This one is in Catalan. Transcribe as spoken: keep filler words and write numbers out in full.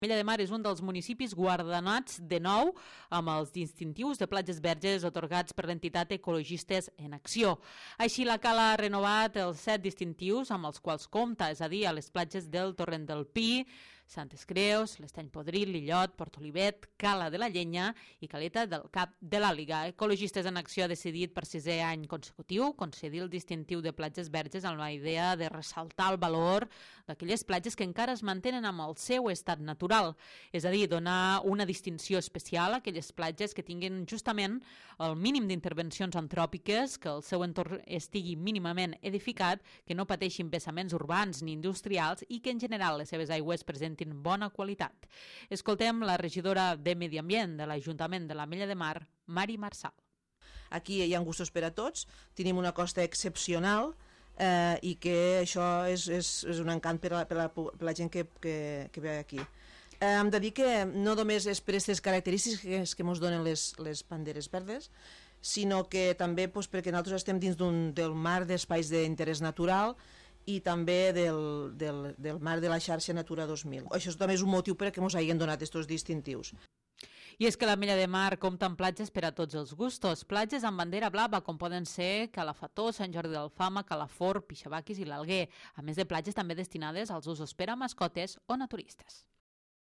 L'Ametlla de Mar és un dels municipis guardonats de nou amb els distintius de platges verges otorgats per l'entitat Ecologistes en Acció. Així, la Cala ha renovat els set distintius amb els quals compta, és a dir, a les platges del Torrent del Pi, Santes Creus, l'Estany Podrit, l'Illot, Port Olivet, Cala de la Llenya i Caleta del Cap de l'Àliga. Ecologistes en Acció ha decidit per sisè any consecutiu concedir el distintiu de platges verges amb la idea de ressaltar el valor d'aquelles platges que encara es mantenen amb el seu estat natural, és a dir, donar una distinció especial a aquelles platges que tinguin justament el mínim d'intervencions antròpiques, que el seu entorn estigui mínimament edificat, que no pateixin vessaments urbans ni industrials i que en general les seves aigües presentin bona qualitat. Escoltem la regidora de Medi Ambient de l'Ajuntament de l'Ametlla de Mar, Mari Marçal. Aquí hi ha gustos per a tots, tenim una costa excepcional eh, i que això és, és, és un encant per a, per a, per a la gent que, que, que ve aquí. Eh, hem de dir que no només és per aquestes característiques que ens donen les, les banderes verdes, sinó que també doncs, perquè nosaltres estem dins del mar d'espais d'interès natural i també del, del, del mar de la xarxa Natura dos mil. Això també és un motiu per a que ens hagin donat aquests distintius. I és que l'Ametlla de Mar compta amb platges per a tots els gustos. Platges amb bandera blava, com poden ser Calafató, Sant Jordi d'Alfama, Calafort, Pixabaquis i l'Alguer, a més de platges també destinades als usos per a mascotes o naturistes.